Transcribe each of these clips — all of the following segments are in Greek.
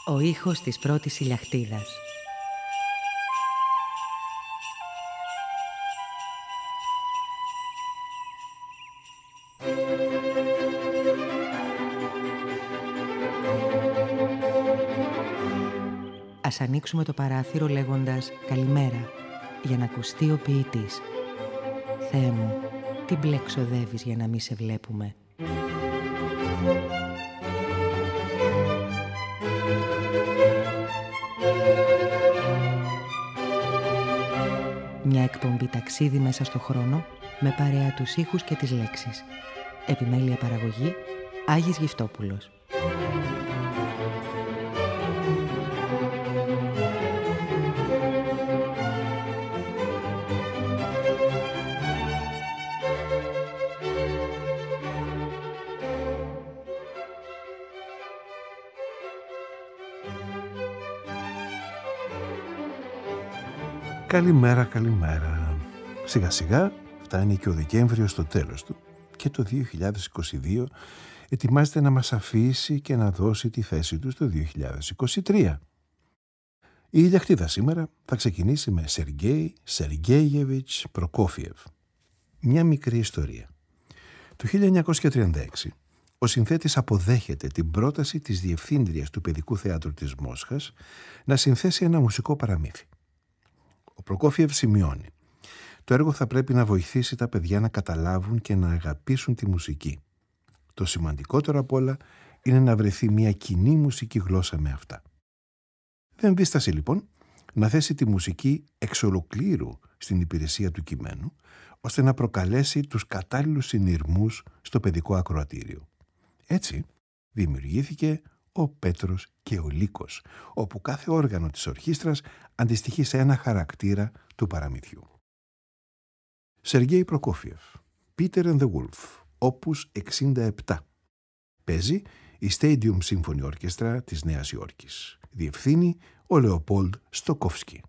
Ο ήχος της πρώτης ηλιαχτίδας. Ας ανοίξουμε το παράθυρο λέγοντας «Καλημέρα» για να ακουστεί ο ποιητής. Θεέ μου, τι μπλε ξοδεύεις για να μη σε βλέπουμε. Μια εκπομπή ταξίδι μέσα στο χρόνο με παρέα τους ήχους και τις λέξεις. Επιμέλεια παραγωγή Άγης Γυφτόπουλος. Καλημέρα, καλημέρα. Σιγά σιγά φτάνει και ο Δεκέμβριος στο τέλος του και το 2022 ετοιμάζεται να μας αφήσει και να δώσει τη θέση του στο 2023. Η ηλιαχτίδα σήμερα θα ξεκινήσει με Σεργέη Σεργέιεβιτς Προκόφιεφ. Μια μικρή ιστορία. Το 1936 ο συνθέτης αποδέχεται την πρόταση της διευθύντριας του Παιδικού Θεάτρου της Μόσχας να συνθέσει ένα μουσικό παραμύθι. Ο Προκόφιεφ σημειώνει: το έργο θα πρέπει να βοηθήσει τα παιδιά να καταλάβουν και να αγαπήσουν τη μουσική. Το σημαντικότερο απ' όλα είναι να βρεθεί μια κοινή μουσική γλώσσα με αυτά. Δεν δίστασε λοιπόν να θέσει τη μουσική εξ ολοκλήρου στην υπηρεσία του κειμένου, ώστε να προκαλέσει τους κατάλληλους συνειρμούς στο παιδικό ακροατήριο. Έτσι δημιουργήθηκε ο Πέτρος και ο Λύκος, όπου κάθε όργανο της ορχήστρας αντιστοιχεί σε ένα χαρακτήρα του παραμυθιού. Σεργέη Προκόφιεφ, Peter and the Wolf, όπους 67. Παίζει η Stadium Symphony Orchestra της Νέας Υόρκης. Διευθύνει ο Λεοπόλντ Στοκόφσκι.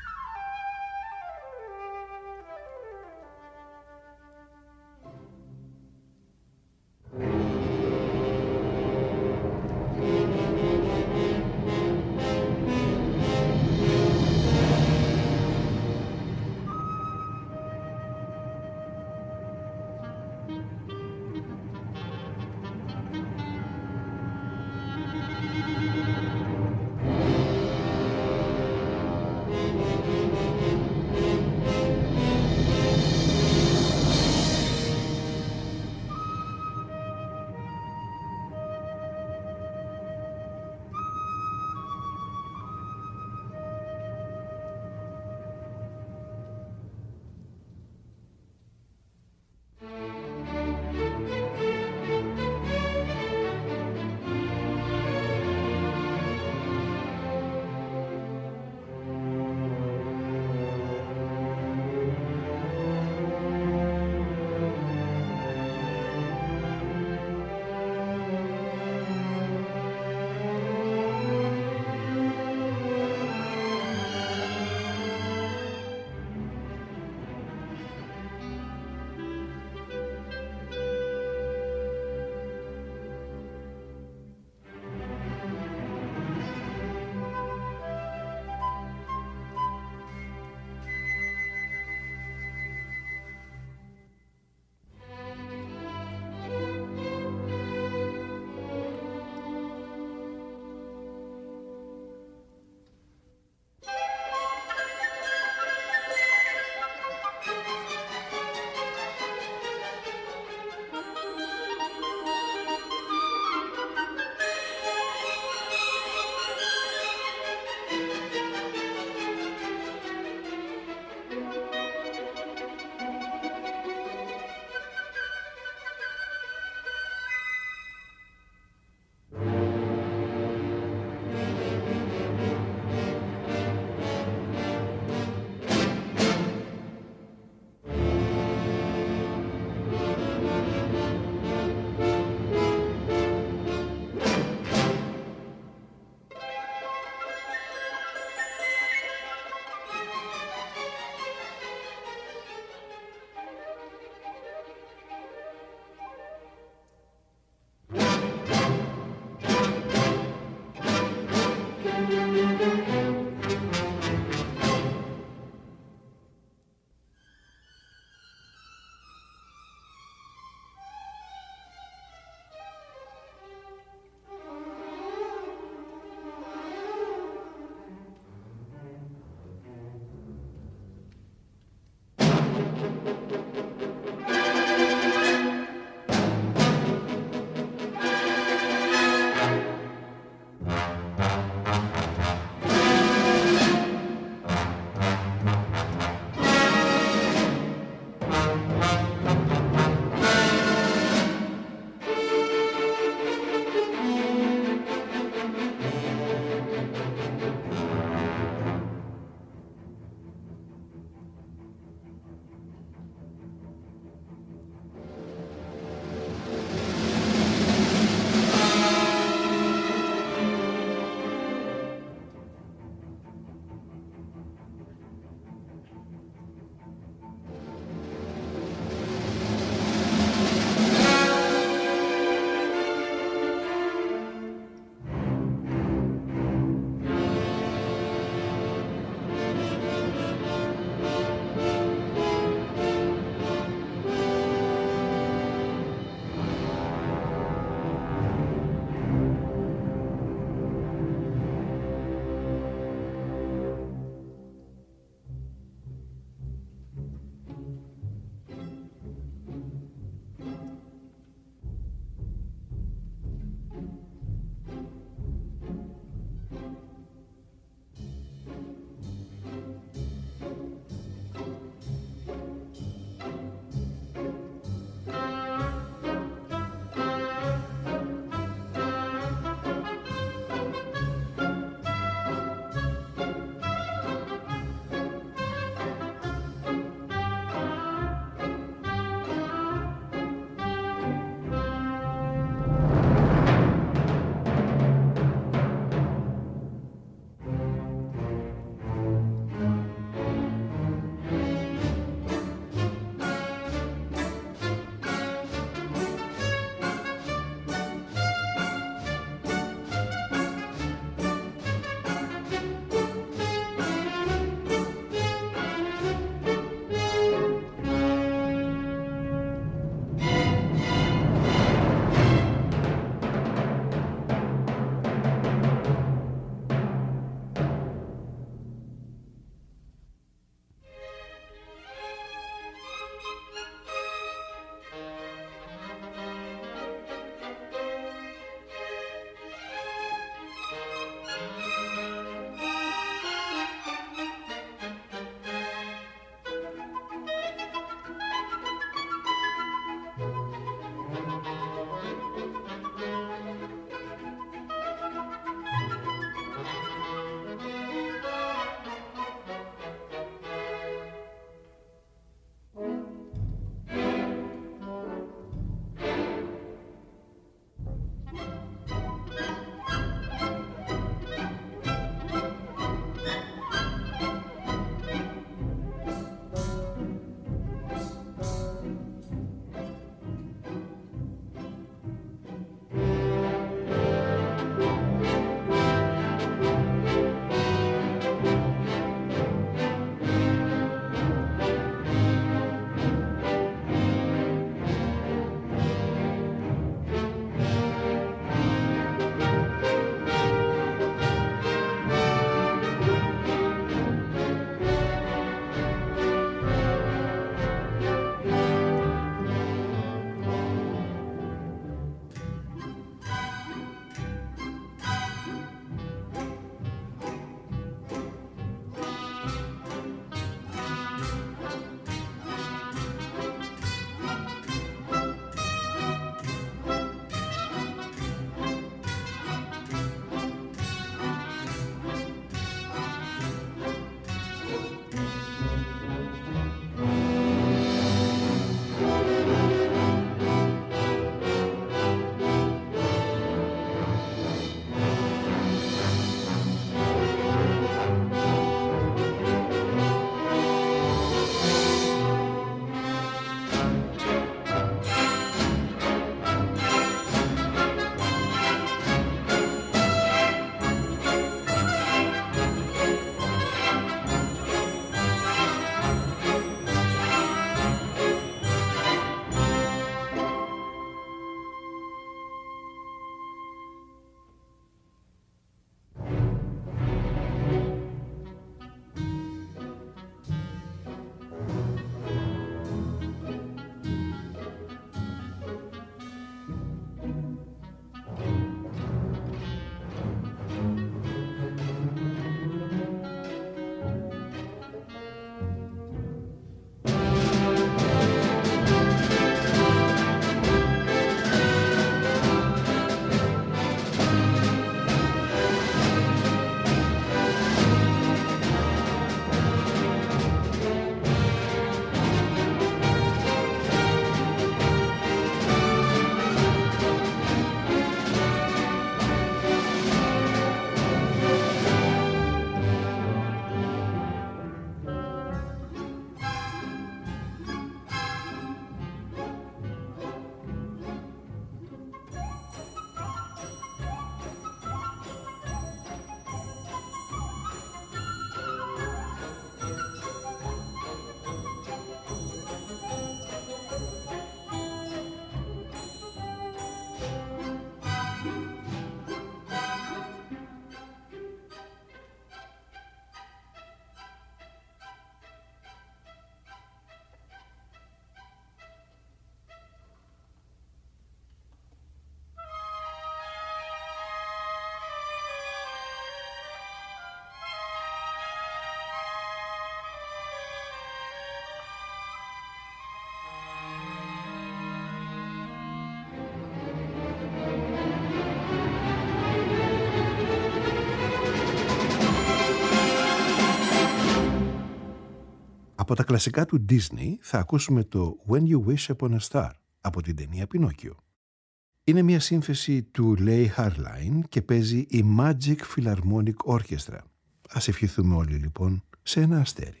Από τα κλασικά του Disney θα ακούσουμε το When You Wish Upon a Star από την ταινία Πινόκιο. Είναι μια σύνθεση του Leigh Harline και παίζει η Magic Philharmonic Orchestra. Ας ευχηθούμε όλοι λοιπόν σε ένα αστέρι.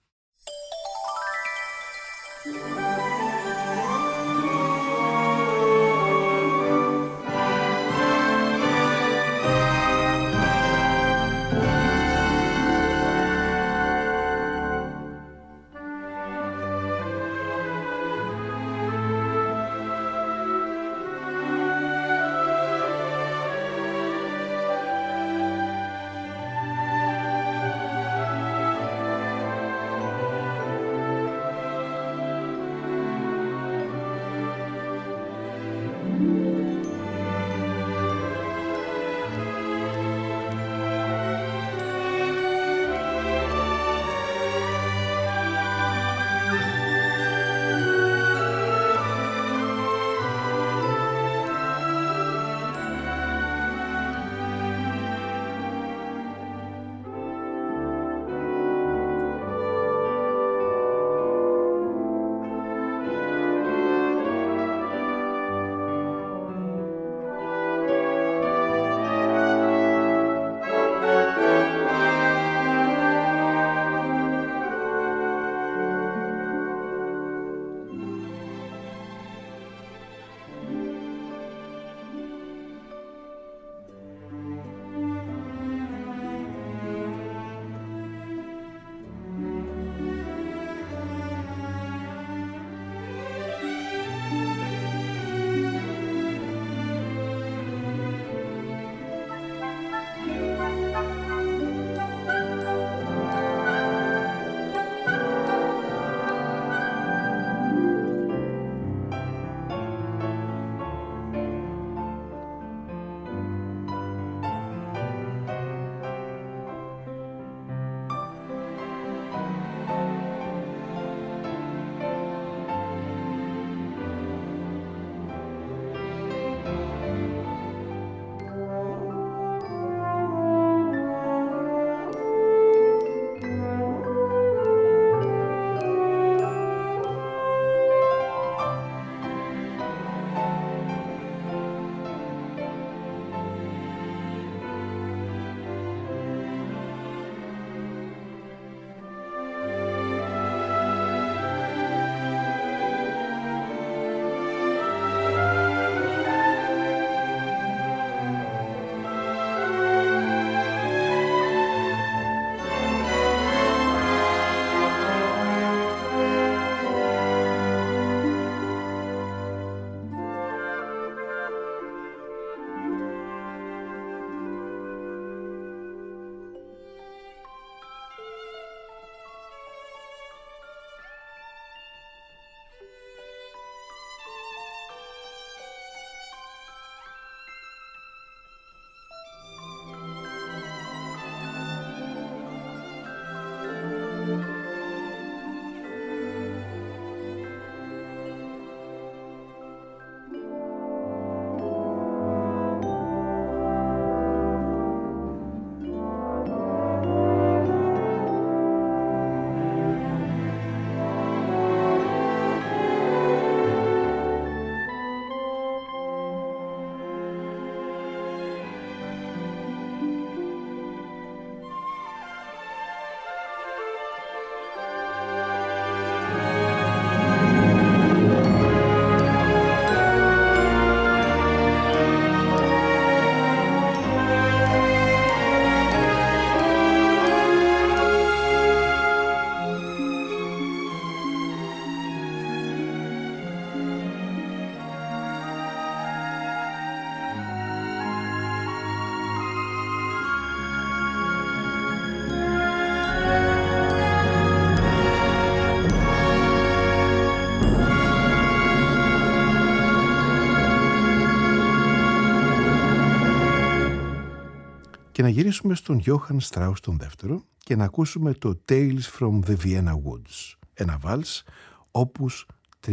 Και να γυρίσουμε στον Johann Strauss τον δεύτερο και να ακούσουμε το Tales from the Vienna Woods, ένα βάλς όπους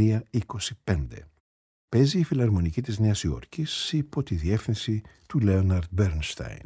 325. Παίζει η Φιλαρμονική της Νέας Υόρκης υπό τη διεύθυνση του Leonard Bernstein.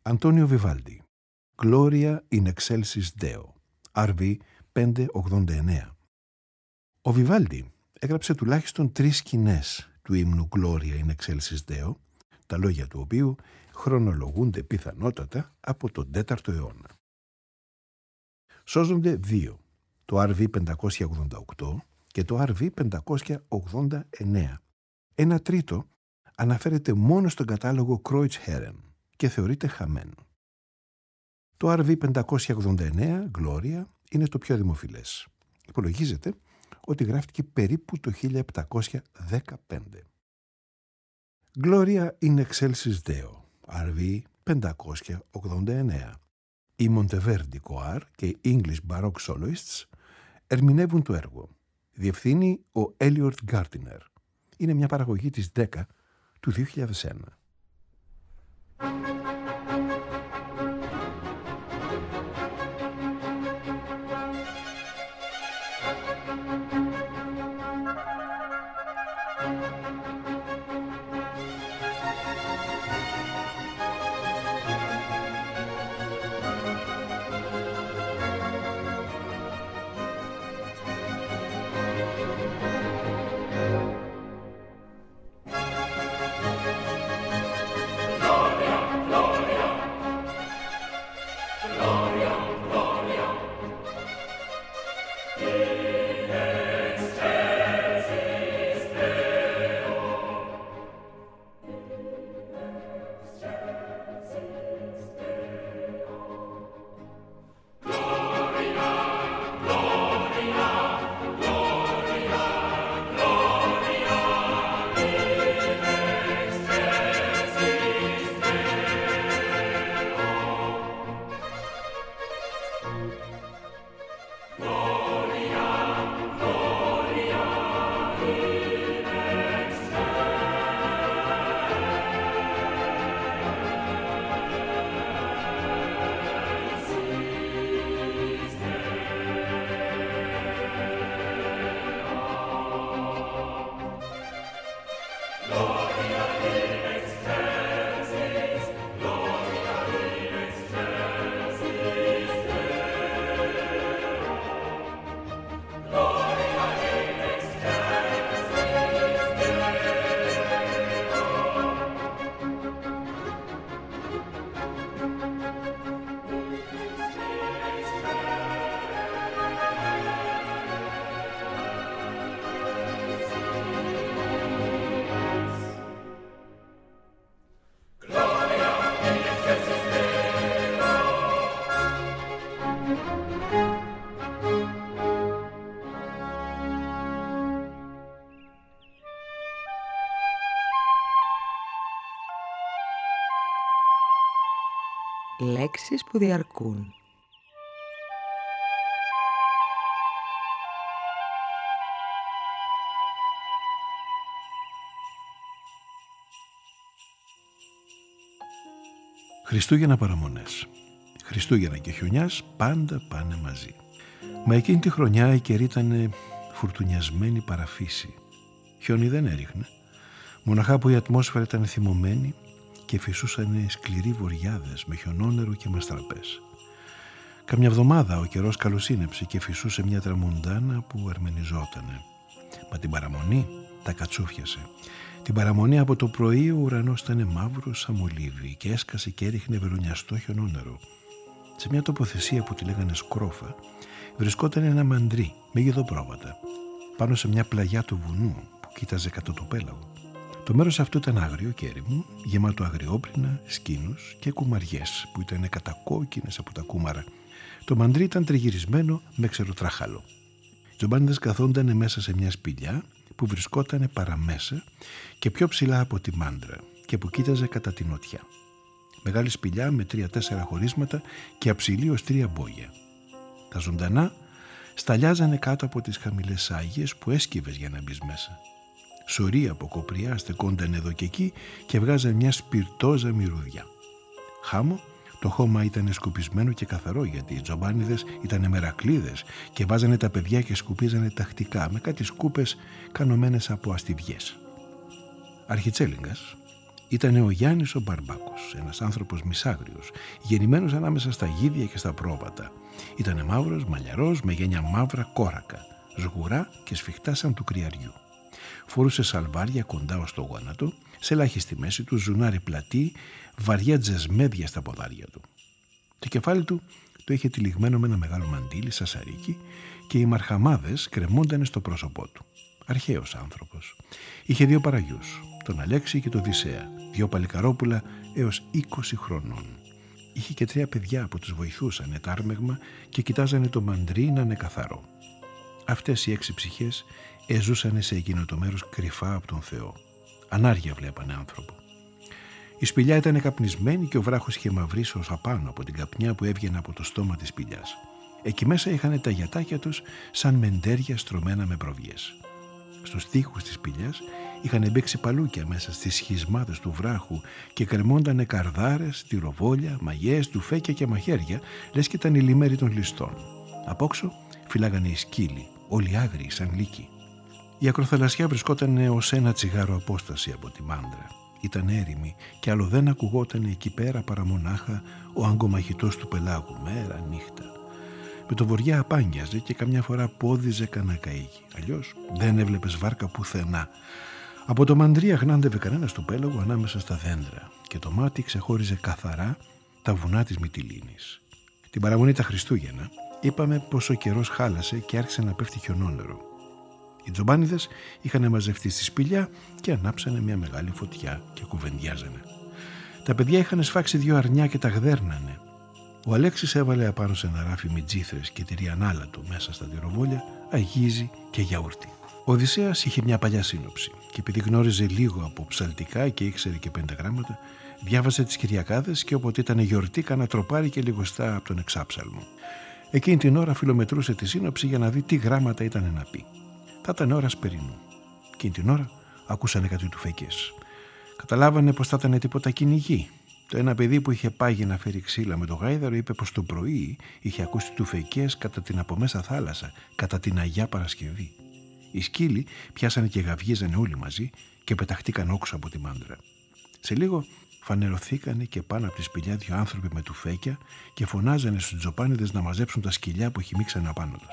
Αντώνιο Βιβάλντι. Gloria in excelsis Deo. RV 589. Ο Βιβάλντι έγραψε τουλάχιστον 3 σκηνές του ύμνου Gloria in excelsis Deo, τα λόγια του οποίου χρονολογούνται πιθανότατα από τον 4ο αιώνα. Σώζονται 2, το RV 588 και το RV 589. Ένα τρίτο αναφέρεται μόνο στον κατάλογο Kreuzherren και θεωρείται χαμένο. Το RV 589, Gloria, είναι το πιο δημοφιλές. Υπολογίζεται ότι γράφτηκε περίπου το 1715. Gloria in excelsis Deo, RV 589. Οι Monteverdi Choir και οι English Baroque Soloists ερμηνεύουν το έργο. Διευθύνει ο Elliot Gardiner. Είναι μια παραγωγή της 10 του 2001. Λέξεις που διαρκούν. Χριστούγεννα παραμονές. Χριστούγεννα και χιονιάς πάντα πάνε μαζί. Μα εκείνη τη χρονιά η καιρή ήταν φουρτουνιασμένη παραφύση. Χιόνι δεν έριχνε, μοναχά που η ατμόσφαιρα ήταν θυμωμένη και φυσούσαν σκληροί βοριάδες με χιονόνερο και μαστραπές. Καμιά εβδομάδα ο καιρός καλοσύνεψε και φυσούσε μια τραμοντάνα που αρμενιζότανε. Μα την παραμονή τα κατσούφιασε. Την παραμονή από το πρωί ο ουρανός ήταν μαύρος σαν μολύβι και έσκασε και έριχνε βελουνιαστό χιονόνερο. Σε μια τοποθεσία που τη λέγανε Σκρόφα βρισκόταν ένα μαντρί με γεδοπρόβατα πάνω σε μια πλαγιά του βουνού που κοίταζε κατά το πέλαγο. Το μέρος αυτό ήταν άγριο και έρημο, γεμάτο αγριόπρινα, σκήνους και κουμαριές που ήταν κατακόκκινες από τα κούμαρα. Το μαντρί ήταν τριγυρισμένο με ξεροτράχαλο. Οι τζομπάνιδες καθόντανε μέσα σε μια σπηλιά που βρισκότανε παραμέσα και πιο ψηλά από τη μάντρα και που κοίταζε κατά την νότια. Μεγάλη σπηλιά με 3-4 χωρίσματα και αψηλή ως 3 μπόγια. Τα ζωντανά σταλιάζανε κάτω από τις χαμηλές άγιες που έσκυβες για να μπεις μέσα. Σωροί από κοπριά στεκόνταν εδώ και εκεί και βγάζαν μια σπιρτόζα μυρουδιά. Χάμω, το χώμα ήταν σκουπισμένο και καθαρό γιατί οι τζομπάνιδες ήταν μερακλείδες και βάζανε τα παιδιά και σκουπίζανε τακτικά με κάτι σκούπες κανωμένες από αστιβιές. Αρχιτσέλιγκας, Ήταν ο Γιάννης ο Μπαρμπάκος, ένας άνθρωπος μισάγριος, γεννημένος ανάμεσα στα γίδια και στα πρόβατα. Ήτανε μαύρος, μαλλιαρός, με γένια μαύρα κόρακα, σγουρά και σφιχτά σαν του κρυαριού. Φορούσε σαλβάρια κοντά ως το γόνατο, σε ελάχιστη μέση του ζουνάρι πλατή, βαριά τζεσμέδια στα ποδάρια του. Το κεφάλι του το είχε τυλιγμένο με ένα μεγάλο μαντίλι σασαρίκι και οι μαρχαμάδες κρεμόντανε στο πρόσωπό του. Αρχαίος άνθρωπος. Είχε 2 παραγιούς, τον Αλέξη και τον Οδυσσέα, 2 παλικαρόπουλα έως 20 χρονών. Είχε και 3 παιδιά που τους βοηθούσαν ετάρμεγμα και κοιτάζανε το μαντρί να είναι καθαρό. Αυτές οι 6 ψυχές έζουσαν σε εκείνο το μέρος κρυφά από τον Θεό. Ανάρια βλέπανε άνθρωπο. Η σπηλιά ήταν καπνισμένη και ο βράχος είχε μαυρίσει ως απάνω από την καπνιά που έβγαινε από το στόμα της σπηλιάς. Εκεί μέσα είχαν τα γιατάκια τους σαν μεντέρια στρωμένα με προβιές. Στους τοίχους της σπηλιάς είχαν μπήξει παλούκια μέσα στις σχισμάδες του βράχου και κρεμόντανε καρδάρες, τυροβόλια, μαγιές, τουφέκια και μαχαίρια, λες και ήταν η λιμέρη των ληστών. Απόξω φυλάγανε οι σκύλοι, όλοι άγριοι σαν λύκοι. Η ακροθαλασσιά βρισκόταν ως 1 τσιγάρο απόσταση από τη μάντρα. Ήταν έρημη και άλλο δεν ακουγόταν εκεί πέρα παρά μονάχα ο αγκομαχητός του πελάγου μέρα νύχτα. Με το βοριά απάγγιαζε και καμιά φορά πόδιζε κανένα καΐγι. Αλλιώς δεν έβλεπες βάρκα πουθενά. Από το μαντρί αγνάντευε κανένας του πέλαγου ανάμεσα στα δέντρα και το μάτι ξεχώριζε καθαρά τα βουνά της Μυτιλήνης. Την παραμονή τα Χριστούγεννα είπαμε πως ο καιρός χάλασε και άρχισε να πέφτει χιονόνερο. Οι τζομπάνιδες είχαν μαζευτεί στη σπηλιά και ανάψανε μια μεγάλη φωτιά και κουβεντιάζανε. Τα παιδιά είχαν σφάξει 2 αρνιά και τα γδέρνανε. Ο Αλέξης έβαλε απάνω σε ένα ράφι μιτζήθρες και τυριανάλα του μέσα στα τυροβόλια, αγγίζει και γιαούρτι. Ο Οδυσσέας είχε μια παλιά σύνοψη και επειδή γνώριζε λίγο από ψαλτικά και ήξερε και 5 γράμματα, διάβαζε τις Κυριακάδες και όποτε ήταν γιορτή κάνα τροπάρι και λιγοστά από τον εξάψαλμο. Εκείνη την ώρα φιλομετρούσε τη σύνοψη για να δει τι γράμματα ήταν να πει. Θα ήταν ώρα σπερινού. Εκείνη την ώρα ακούσανε κάτι τουφέκες. Καταλάβανε πως θα ήταν τίποτα κυνηγή. Το ένα παιδί που είχε πάγει να φέρει ξύλα με το γάιδαρο είπε πως το πρωί είχε ακούσει τουφεκές κατά την από μέσα θάλασσα, κατά την Αγιά Παρασκευή. Οι σκύλοι πιάσανε και γαυγίζανε όλοι μαζί και πεταχτήκαν όξω από τη μάντρα. Σε λίγο φανερωθήκανε και πάνω από τη σπηλιά 2 άνθρωποι με τουφέκια και φωνάζανε στους τζοπάνιδες να μαζέψουν τα σκυλιά που χυμίξανε απάνω τους.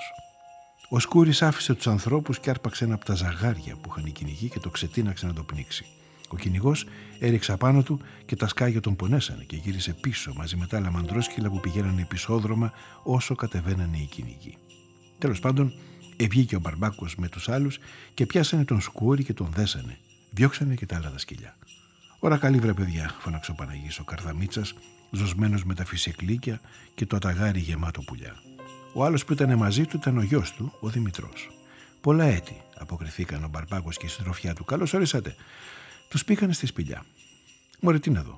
Ο Σκούρης άφησε τους ανθρώπους και άρπαξε ένα από τα ζαγάρια που είχαν οι κυνηγοί και το ξετίναξε να το πνίξει. Ο κυνηγός έριξε απάνω του και τα σκάγια τον πονέσανε και γύρισε πίσω μαζί με τα άλλα μαντρόσκυλα που πηγαίνανε επισόδρομα όσο κατεβαίνανε οι κυνηγοί. Τέλος πάντων, βγήκε ο Μπαρμπάκος με τους άλλους και πιάσανε τον Σκούρη και τον δέσανε. Διώξανε και τα άλλα τα σκυλιά. «Ωρα καλή βρε παιδιά», φώναξε ο Παναγής ο Καρδαμίτσας, ζωσμένος με τα φυσεκλίκια και το αταγάρι γεμάτο πουλιά. Ο άλλος που ήταν μαζί του ήταν ο γιος του, ο Δημητρός. «Πολλά έτη», αποκριθήκαν ο Μπαρμπάκος και η συντροφιά του. «Καλώς ορίσατε». Τους πήγανε στη σπηλιά. «Μωρέ, τι να δω,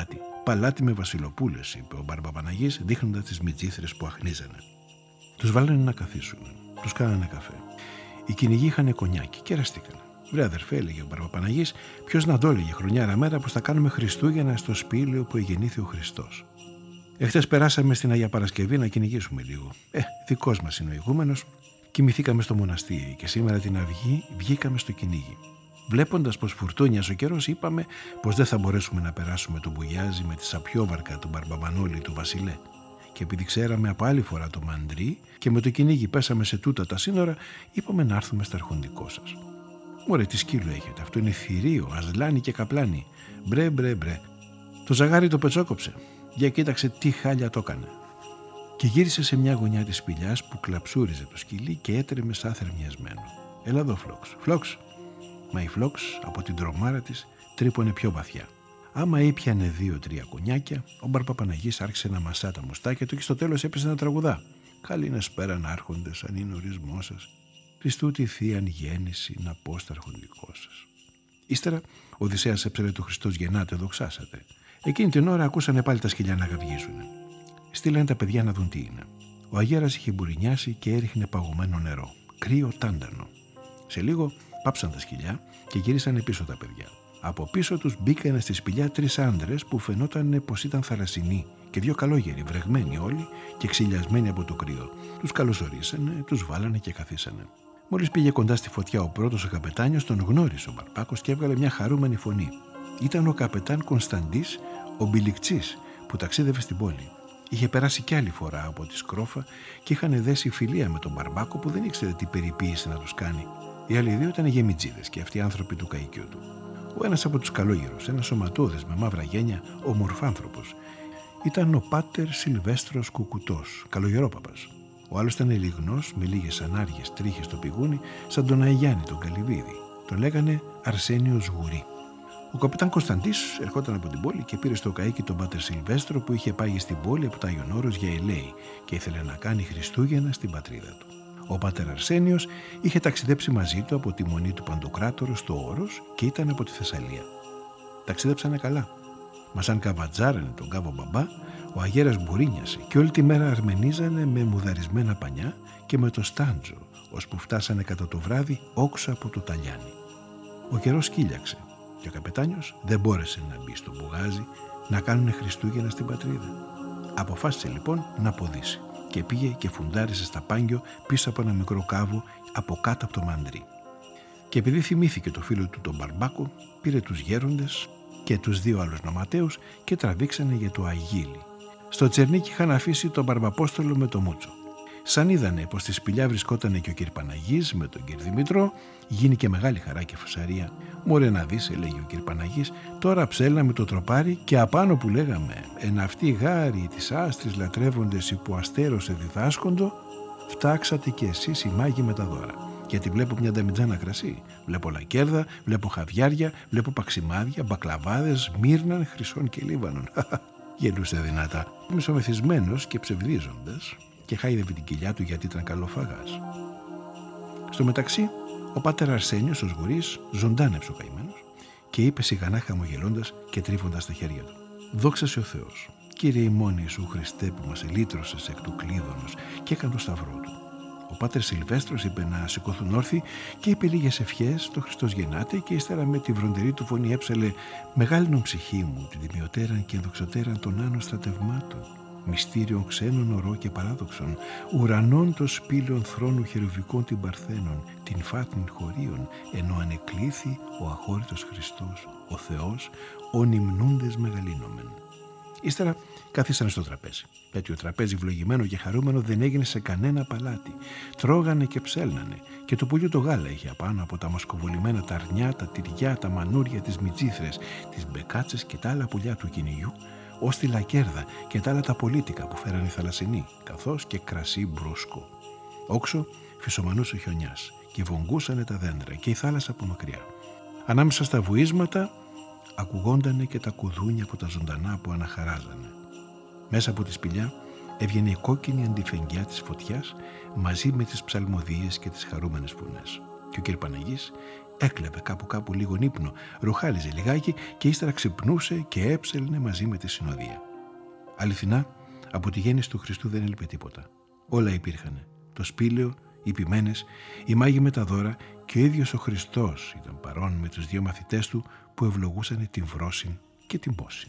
παλάτι με βασιλοπούλες», είπε ο Μπαρμπαπαναγής, δείχνοντας τις μιτζήθρες που αχνίζανε. Τους βάλανε να καθίσουν. Τους κάνανε καφέ. Οι κυνηγοί είχαν κονιάκι και εραστήκανε. «Βρε αδερφέ», έλεγε ο Μπαρμπαπαναγής, «ποιος να το έλεγε χρονιάρα μέρα πως θα κάνουμε Χριστούγεννα στο σπήλαιο που εγεννήθη ο Χριστός. Εχθές περάσαμε στην Αγία Παρασκευή να κυνηγήσουμε λίγο. Δικός μας είναι ο ηγούμενος. Κοιμηθήκαμε στο μοναστήρι και σήμερα την αυγή βγήκαμε στο κυνήγι. Βλέποντας πως φουρτούνιασε ο καιρός, είπαμε πως δεν θα μπορέσουμε να περάσουμε τον Μπουγιάζι με τη σαπιόβαρκα του Μπαρμπαμανόλη του Βασιλέ. Και επειδή ξέραμε από άλλη φορά το μαντρί και με το κυνήγι πέσαμε σε τούτα τα σύνορα, είπαμε να έρθουμε στα αρχοντικό σας. «Μωρέ, τι σκύλο έχετε, αυτό είναι θηρίο, αζλάνι και καπλάνι. Μπρε. Το ζαγάρι το πετσόκοψε. Για κοίταξε τι χάλια το έκανε». Και γύρισε σε μια γωνιά της σπηλιάς που κλαψούριζε το σκυλί και έτρεμε σαν θερμιασμένο. «Έλα εδώ, Φλόξ». Μα η Φλόξ από την τρομάρα της τρύπωνε πιο βαθιά. Άμα ήπιανε 2-3 κονιάκια, ο Μπαρπαπαναγής άρχισε να μασά τα μουστάκια του και στο τέλος έπεσε να τραγουδά. «Καλή είναι σπέραν άρχοντες, αν είναι ορισμό σας. Χριστού τη θείαν γέννηση να πω στα αρχοντικό σας». Ύστερα ο Οδυσσέας έψερε το «Χριστός γεννάτε, δοξάσατε». Εκείνη την ώρα ακούσανε πάλι τα σκυλιά να γαυγίζουν. Στείλανε τα παιδιά να δουν τι είναι. Ο αγέρας είχε μπουρινιάσει και έριχνε παγωμένο νερό. Κρύο τάντανο. Σε λίγο πάψαν τα σκυλιά και γύρισαν πίσω τα παιδιά. Από πίσω τους μπήκανε στη σπηλιά 3 άντρες που φαινόταν πως ήταν θαλασσινοί και 2 καλόγεροι, βρεγμένοι όλοι και ξυλιασμένοι από το κρύο. Τους καλωσορίσανε, τους βάλανε και καθίσανε. Μόλις πήγε κοντά στη φωτιά ο πρώτος ο καπετάνιος, τον γνώρισε ο Μπαρμπάκος και έβγαλε μια χαρούμενη φωνή. ήταν ο καπετάν Κωνσταντής ο Μπιλικτσής, που ταξίδευε στην πόλη. Είχε περάσει κι άλλη φορά από τη Σκρόφα και είχαν δέσει φιλία με τον Μπαρμπάκο, που δεν ήξερε τι περιποίηση να τους κάνει. Οι άλλοι δύο ήταν γεμιτζίδες και αυτοί άνθρωποι του καικιού του. Ο ένας από τους καλόγερους, ένας σωματώδης με μαύρα γένια, ομορφάνθρωπος, ήταν ο πάτερ Σιλβέστρος Κουκουτός, καλογερόπαπας. Ο άλλος ήταν λιγνός, με λίγες ανάργες τρίχες στο πηγούνι, σαν τον Αϊγιάννη τον Καλυβίδη. Τον λέγανε Αρσένιος Γουρί. Ο καπετάν Κωνσταντής ερχόταν από την πόλη και πήρε στο καίκι τον πάτερ Σιλβέστρο, που είχε πάει στην πόλη από τα Άγιον Όρος για ελέη και ήθελε να κάνει Χριστούγεννα στην πατρίδα του. Ο πάτερ Αρσένιος είχε ταξιδέψει μαζί του από τη μονή του Παντοκράτορου στο Όρος και ήταν από τη Θεσσαλία. Ταξίδεψανε καλά. Μα σαν καβατζάρανε τον κάβο μπαμπά, ο αγέρας μπουρίνιασε και όλη τη μέρα αρμενίζανε με μουδαρισμένα πανιά και με το στάντζο, ώσπου φτάσανε κατά το βράδυ όξω από το Ταλιάνι. Ο καιρός κύλιαξε και ο καπετάνιος δεν μπόρεσε να μπει στο μπουγάζι να κάνουνε Χριστούγεννα στην πατρίδα. Αποφάσισε λοιπόν να αποδύσει και πήγε και φουντάρισε στα Πάγκιο πίσω από ένα μικρό κάβο από κάτω από το μαντρί. Και επειδή θυμήθηκε το φίλο του τον Μπαρμπάκο, πήρε τους γέροντες και τους δύο άλλους νοματέους και τραβήξανε για το Αγίλι. Στο Τσερνίκι είχαν αφήσει τον Μπαρμπαπόστολο με το Μούτσο. Σαν είδανε πως στη σπηλιά βρισκότανε και ο κ. Παναγής με τον κ. Δημητρό, γίνηκε μεγάλη χαρά και φασαρία. «Μωρέ να δεις», έλεγε ο κ. Παναγής, «τώρα ψέλναμε το τροπάρι και απάνω που λέγαμε «εν αυτοί γάροι της άστρης λατρεύοντες υπό αστέρωσε διδάσκοντο», φτάξατε κι εσείς οι μάγοι με τα δώρα. Γιατί βλέπω μια νταμιτζάνα κρασί, βλέπω λακέρδα, βλέπω χαβιάρια, βλέπω παξιμάδια, μπακλαβάδες, μύρναν, χρυσών και λίβανων». Γελούσε δυνατά, μισομεθυσμένος και ψευδίζοντας, και χάιδευε την κοιλιά του γιατί ήταν καλοφαγάς. Στο μεταξύ, ο πάτερ Αρσένιος, ο Σγουρής, ζωντάνεψε ο καημένος και είπε σιγανά χαμογελώντας και τρίβοντας τα χέρια του: «Δόξα σε ο Θεός, Κύριε ημών Ιησού Χριστέ, που μας ελύτρωσες εκ του κλείδωνος και έκανε το σταυρό του». Ο πάτερ Σιλβέστρος είπε να σηκωθούν όρθιοι και είπε λίγες ευχές, το Χριστός γεννάται, και ύστερα με τη βροντερή του φωνή έψαλε: «Μεγάλινον ψυχή μου, την τιμιωτέραν και ενδοξωτέραν των άνω στρατευμάτων, μυστήριον ξένων ορό και παράδοξων, ουρανών των σπήλων θρόνου χερουβικών την παρθένων, την φάτνην χωρίων, ενώ ανεκλήθη ο αχώρητος Χριστός, ο Θεός, ον υμνούντες μεγαλύνομεν». Ύστερα καθίσανε στο τραπέζι. Τέτοιο τραπέζι βλογημένο και χαρούμενο δεν έγινε σε κανένα παλάτι. Τρώγανε και ψέλνανε και το πουλιό το γάλα είχε απάνω από τα μασκοβολημένα τα αρνιά, τα τυριά, τα μανούρια, τις μιτζήθρες, τις μπεκάτσες και τα άλλα πουλιά του κυνηγιού, ως τη λακέρδα και τα άλλα τα πολίτικα που φέρανε οι θαλασσινοί, καθώς και κρασί μπρούσκο. Όξω φυσομανούσε ο χιονιάς και βογγούσανε τα δέντρα και η θάλασσα από μακριά. Ανάμεσα στα βουίσματα ακουγόντανε και τα κουδούνια από τα ζωντανά που αναχαράζανε. Μέσα από τη σπηλιά έβγαινε η κόκκινη αντιφεγγιά της φωτιάς μαζί με τις ψαλμοδίες και τις χαρούμενες φωνές. Και ο κ. Παναγής έκλεβε κάπου λίγο ύπνο, ρουχάλιζε λιγάκι και ύστερα ξυπνούσε και έψελνε μαζί με τη συνοδεία. Αληθινά, από τη γέννηση του Χριστού δεν έλειπε τίποτα. Όλα υπήρχανε. Το σπήλαιο, οι ποιμένες, οι μάγοι με τα δώρα και ο ίδιος ο Χριστός ήταν παρόν με τους δύο μαθητές του που ευλογούσαν την βρόσιν και την πόσιν.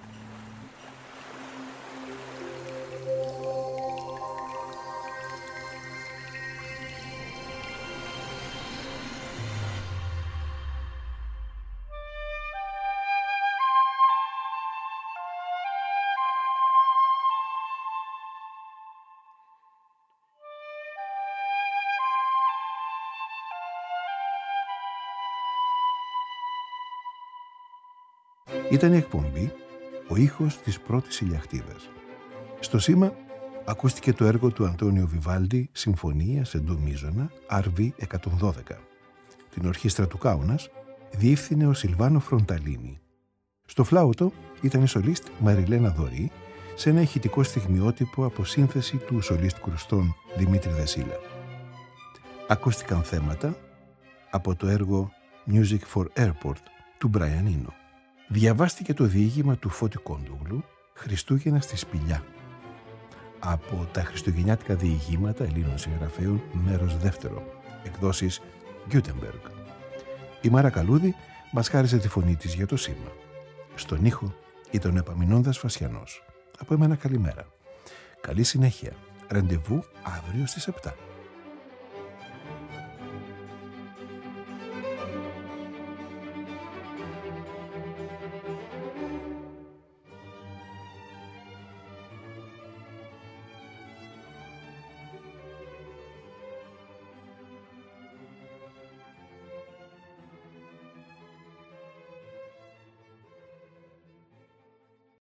Ήταν η εκπομπή «Ο ήχος της πρώτης ηλιακτίδας». Στο σήμα ακούστηκε το έργο του Αντώνιο Βιβάλντι «Συμφωνία σε ντο μείζωνα, RV 112». Την ορχήστρα του Κάουνας διεύθυνε ο Σιλβάνο Φρονταλίνη. Στο φλάουτο ήταν η σολίστ Μαριλένα Δωρή σε ένα ηχητικό στιγμιότυπο από σύνθεση του σολίστ κρουστών Δημήτρη Δεσίλα. Ακούστηκαν θέματα από το έργο Music for Airport του Μπράιαν Ίνο. Διαβάστηκε το διήγημα του Φώτη Κόντογλου «Χριστούγεννα στη Σπηλιά» από τα χριστουγεννιάτικα διηγήματα Ελλήνων συγγραφέων μέρος δεύτερο, εκδόσεις Γκιούτεμπεργκ. Η Μάρα Καλούδη μας χάρισε τη φωνή της για το σήμα. Στον ήχο ήταν ο Επαμεινώντας Φασιανός. Από εμένα καλημέρα. Καλή συνέχεια. Ραντεβού αύριο στις 7.